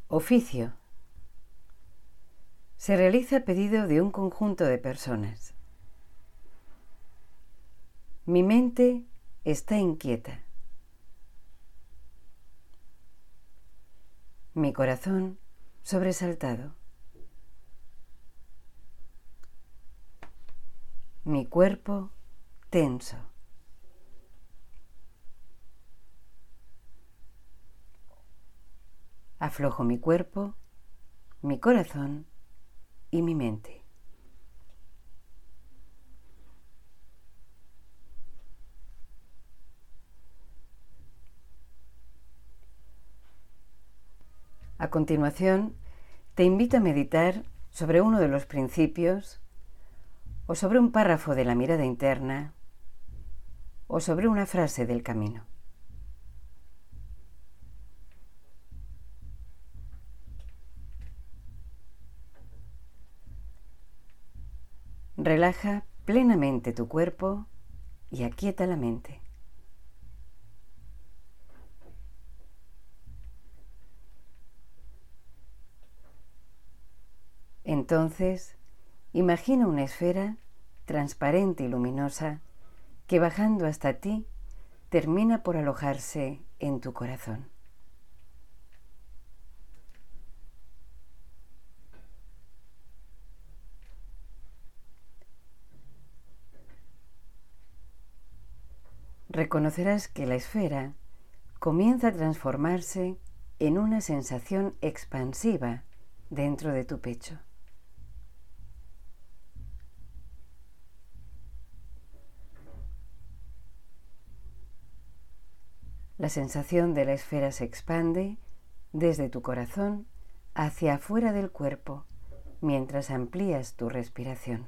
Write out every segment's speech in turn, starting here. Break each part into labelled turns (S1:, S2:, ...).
S1: Oficio. Se realiza a pedido de un conjunto de personas. Mi mente está inquieta. Mi corazón sobresaltado. Mi cuerpo tenso. Aflojo mi cuerpo, mi corazón y mi mente. A continuación, te invito a meditar sobre uno de los principios, o sobre un párrafo de la mirada interna, o sobre una frase del camino. Relaja plenamente tu cuerpo y aquieta la mente. Entonces, imagina una esfera transparente y luminosa que, bajando hasta ti, termina por alojarse en tu corazón. Reconocerás que la esfera comienza a transformarse en una sensación expansiva dentro de tu pecho. La sensación de la esfera se expande desde tu corazón hacia afuera del cuerpo mientras amplías tu respiración.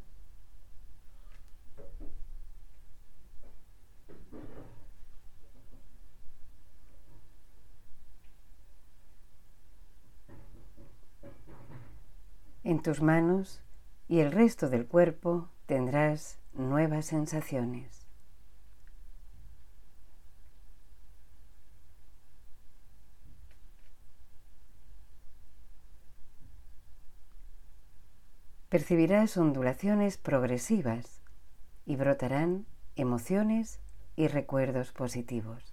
S1: En tus manos y el resto del cuerpo tendrás nuevas sensaciones. Percibirás ondulaciones progresivas y brotarán emociones y recuerdos positivos.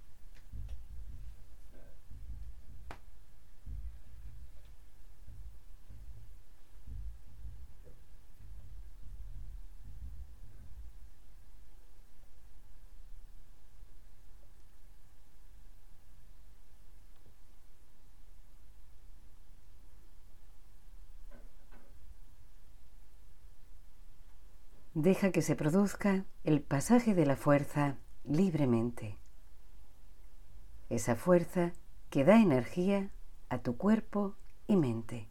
S1: Deja que se produzca el pasaje de la fuerza libremente. Esa fuerza que da energía a tu cuerpo y mente.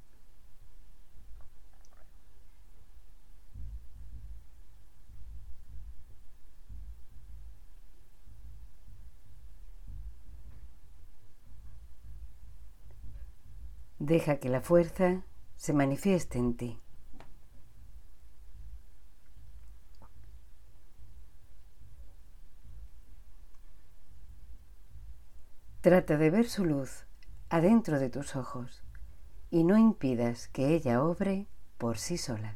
S1: Deja que la fuerza se manifieste en ti. Trata de ver su luz adentro de tus ojos y no impidas que ella obre por sí sola.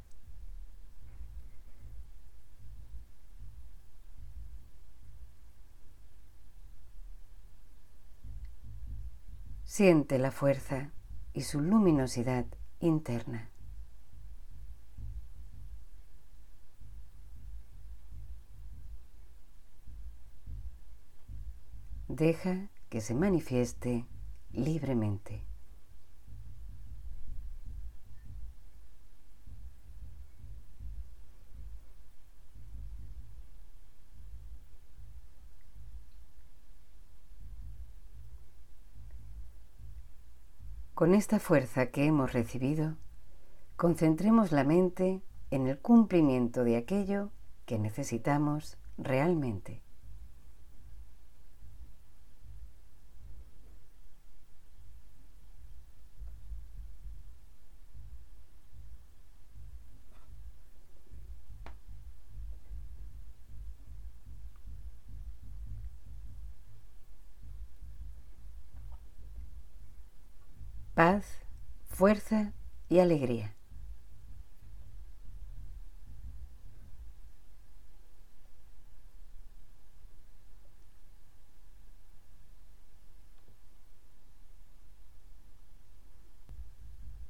S1: Siente la fuerza y su luminosidad interna. Deja que se manifieste libremente. Con esta fuerza que hemos recibido, concentremos la mente en el cumplimiento de aquello que necesitamos realmente. paz, fuerza y alegría.